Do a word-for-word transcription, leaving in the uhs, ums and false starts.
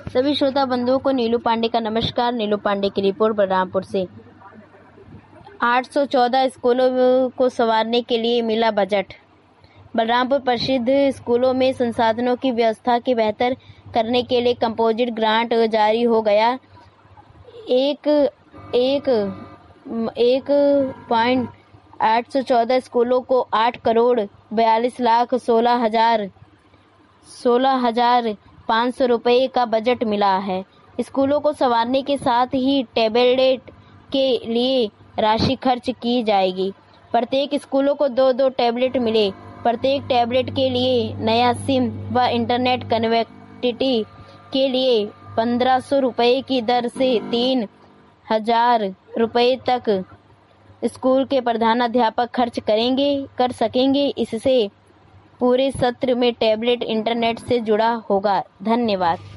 सभी श्रोता बंधुओं को नीलू पांडे का नमस्कार। नीलू पांडे की रिपोर्ट बलरामपुर से। आठ सौ चौदह स्कूलों को संवारने के लिए मिला बजट। बलरामपुर प्रसिद्ध स्कूलों में संसाधनों की व्यवस्था की बेहतर करने के लिए कंपोजिट ग्रांट जारी हो गया। एक एक एक पॉइंट आठ सौ चौदह स्कूलों को आठ करोड़ बयालीस लाख सोलह हजार सोलह हजार पाँच सौ रुपये का बजट मिला है। स्कूलों को संवारने के साथ ही टैबलेट के लिए राशि खर्च की जाएगी। प्रत्येक स्कूलों को दो दो टैबलेट मिले। प्रत्येक टैबलेट के लिए नया सिम व इंटरनेट कनेक्टिविटी के लिए पंद्रह सौ रुपये की दर से तीन हजार रुपये तक स्कूल के प्रधानाध्यापक खर्च करेंगे कर सकेंगे। इससे पूरे सत्र में टैबलेट इंटरनेट से जुड़ा होगा। धन्यवाद।